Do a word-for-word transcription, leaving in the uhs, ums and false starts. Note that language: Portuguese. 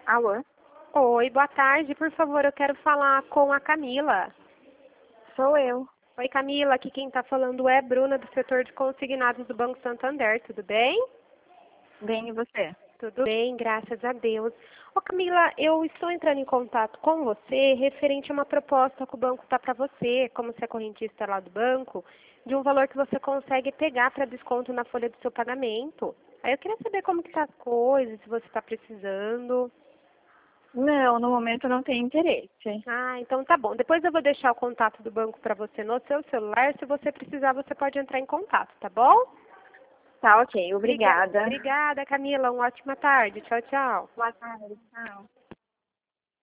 Alô? Oi, boa tarde. Por favor, eu quero falar com a Camila. Sou eu. Oi, Camila. Aqui quem está falando é Bruna, do setor de consignados do Banco Santander. Tudo bem? Bem, e você? Tudo bem, graças a Deus. Ô, Camila, eu estou entrando em contato com você referente a uma proposta que o banco está para você, como você é correntista lá do banco, de um valor que você consegue pegar para desconto na folha do seu pagamento. Aí eu queria saber como que tá as coisas, se você está precisando. Não, no momento não tenho interesse. Ah, então tá bom. Depois eu vou deixar o contato do banco para você no seu celular. Se você precisar, você pode entrar em contato, tá bom? Tá, ok. Obriga- Obrigada. Obrigada, Camila. Uma ótima tarde. Tchau, tchau. Boa tarde. Tchau.